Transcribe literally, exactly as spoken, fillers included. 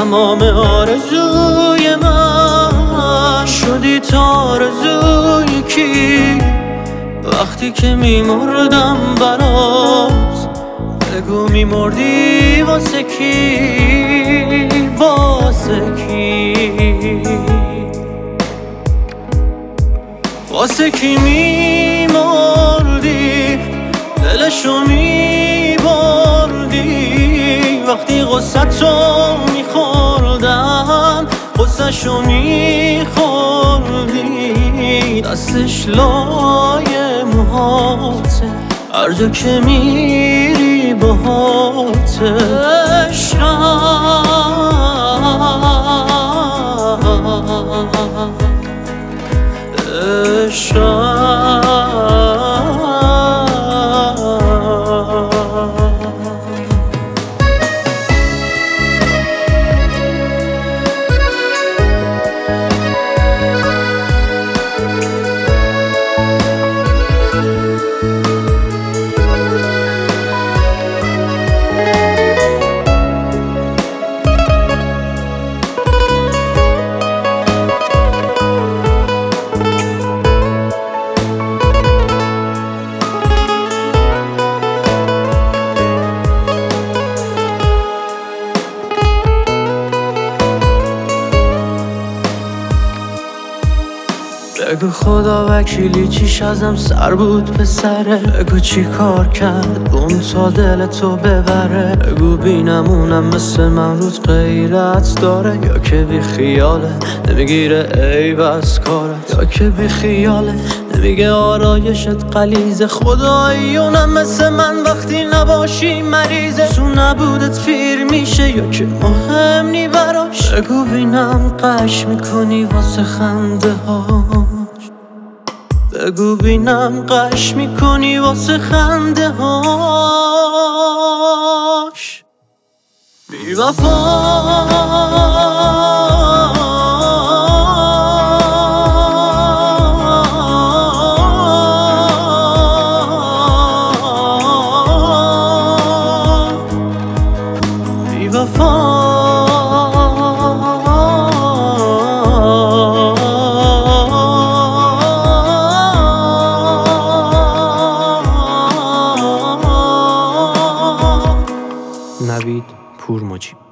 تمام آرزوی من شدی تا آرزوی کی؟ وقتی که میمردم برات بگو میمردی واسه کی؟ واسه کی؟ واسه کی میمردی؟ دلشو میبردی وقتی غصتو میخوردم غصهشو میخوردی دستش لای موهاته هر جا که میری باهاته بگو خدا وکیلی چیش ازم سر بود پسره بگو چی کار کرد اون تا دل تو ببره بگو بینمونم مثل من روز غیرت داره یا که بی خیاله نمیگیره عیب از کارت یا که بی خیاله نمیگه آرایشت غلیظه خدایی اونم مثل من وقتی نباشی مریضه تو نبودت پیر میشه یا که مهم نی براش بگو بینم قش میکنی واسه خنده ها بگو بینم قش میکنی واسه خنده هاش بی وفا بی وفا نوید پورمجی.